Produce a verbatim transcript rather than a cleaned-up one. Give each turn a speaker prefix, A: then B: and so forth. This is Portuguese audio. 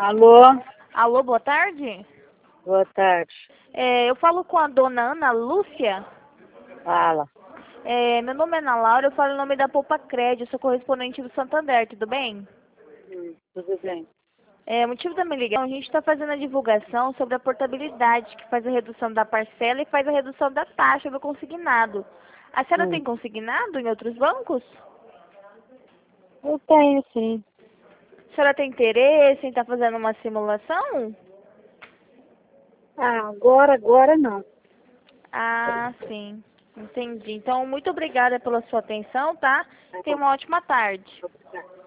A: Alô,
B: Alô, boa tarde.
A: boa tarde.
B: É, eu falo com a dona Ana Lúcia.
A: Fala.
B: É, meu nome é Ana Laura, eu falo em nome da Poupa Crédito, sou correspondente do Santander, tudo bem?
A: Hum, tudo bem.
B: É, o motivo da minha ligação, a gente está fazendo a divulgação sobre a portabilidade, que faz a redução da parcela e faz a redução da taxa do consignado. A senhora
A: Hum,
B: tem consignado em outros bancos?
A: eu tenho sim.
B: A senhora tem interesse em estar fazendo uma simulação?
A: Ah, agora, agora não.
B: Ah, sim. Entendi. Então, muito obrigada pela sua atenção, tá?
A: Tá
B: Tenha
A: bom.
B: uma ótima tarde.
A: Obrigada.